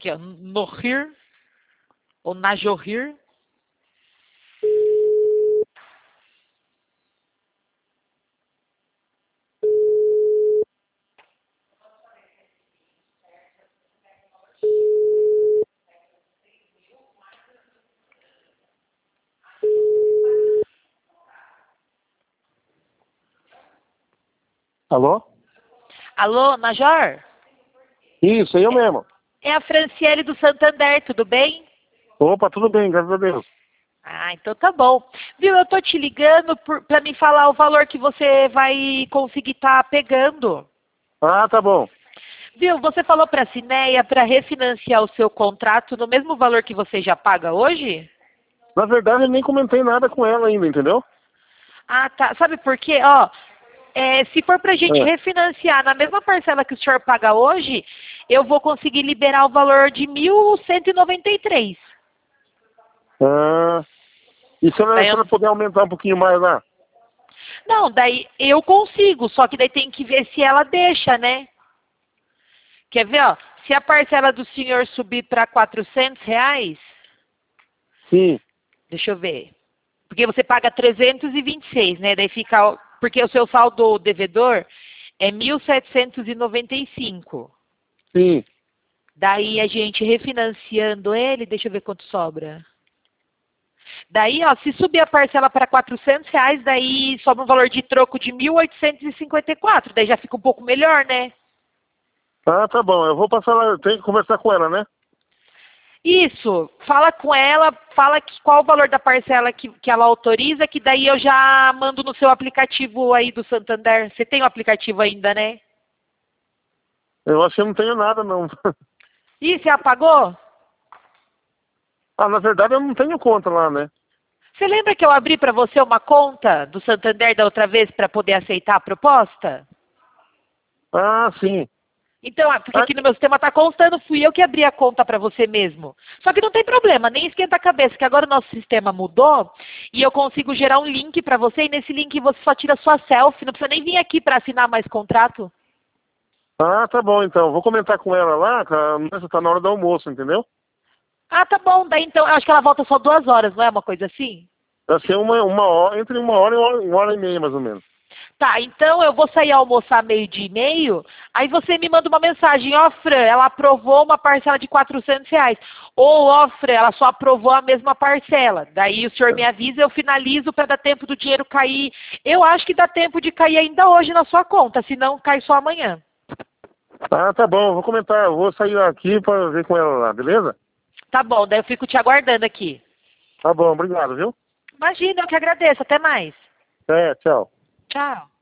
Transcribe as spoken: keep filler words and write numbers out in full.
aqui, ó, Nohir, ou Najohir. Alô? Alô, Major? Isso, eu mesmo. É a Franciele do Santander, tudo bem? Opa, tudo bem, graças a Deus. Ah, então tá bom. Viu, eu tô te ligando por, pra me falar o valor que você vai conseguir estar pegando. Ah, tá bom. Viu, você falou pra Cineia para refinanciar o seu contrato no mesmo valor que você já paga hoje? Na verdade, eu nem comentei nada com ela ainda, entendeu? Ah, tá. Sabe por quê? Ó, é, se for pra gente Ah, refinanciar na mesma parcela que o senhor paga hoje, eu vou conseguir liberar o valor de mil cento e noventa e três. ah, e se ela, Daí se eu... ela puder aumentar um pouquinho mais lá? Não, daí eu consigo, só que daí tem que ver se ela deixa, né? Quer ver, ó? Se a parcela do senhor subir para quatrocentos reais, Sim, deixa eu ver. Porque você paga trezentos e vinte e seis, né? Daí fica... Porque o seu saldo devedor é mil setecentos e noventa e cinco. sim. Daí a gente refinanciando ele, deixa eu ver quanto sobra. Daí, ó, se subir a parcela para quatrocentos reais, daí sobra um valor de troco de mil oitocentos e cinquenta e quatro. Daí já fica um pouco melhor, né? Ah, tá bom. Eu vou passar lá, eu tenho que conversar com ela, né? Isso, fala com ela, fala que, qual o valor da parcela que, que ela autoriza, que daí eu já mando no seu aplicativo aí do Santander. Você tem o aplicativo ainda, né? Eu acho que eu não tenho nada, não. Ih, você apagou? Ah, na verdade, eu não tenho conta lá, né? Você lembra que eu abri para você uma conta do Santander da outra vez para poder aceitar a proposta? Ah, sim. Então, é porque Ah, aqui no meu sistema está constando, fui eu que abri a conta para você mesmo. Só que não tem problema, nem esquenta a cabeça, que agora o nosso sistema mudou e eu consigo gerar um link para você e nesse link você só tira sua selfie, não precisa nem vir aqui para assinar mais contrato. ah, tá bom, então. Vou comentar com ela lá, que a mesa tá na hora do almoço, entendeu? Ah, tá bom, daí então, eu acho que ela volta só duas horas, não é uma coisa assim? Vai ser uma, uma hora, entre uma hora e uma hora, uma hora e meia, mais ou menos. Tá, então eu vou sair almoçar meio dia e meio, aí você me manda uma mensagem, ó Fran, ela aprovou uma parcela de quatrocentos reais. Ou, ó Fran, ela só aprovou a mesma parcela. Daí o senhor me avisa, eu finalizo para dar tempo do dinheiro cair. Eu acho que dá tempo de cair ainda hoje na sua conta, senão cai só amanhã. Ah, tá bom. Vou comentar. Eu vou sair aqui para ver com ela lá, beleza? Tá bom, daí eu fico te aguardando aqui. Tá bom, obrigado, viu? Imagina, eu que agradeço. Até mais. É, tchau. Tchau.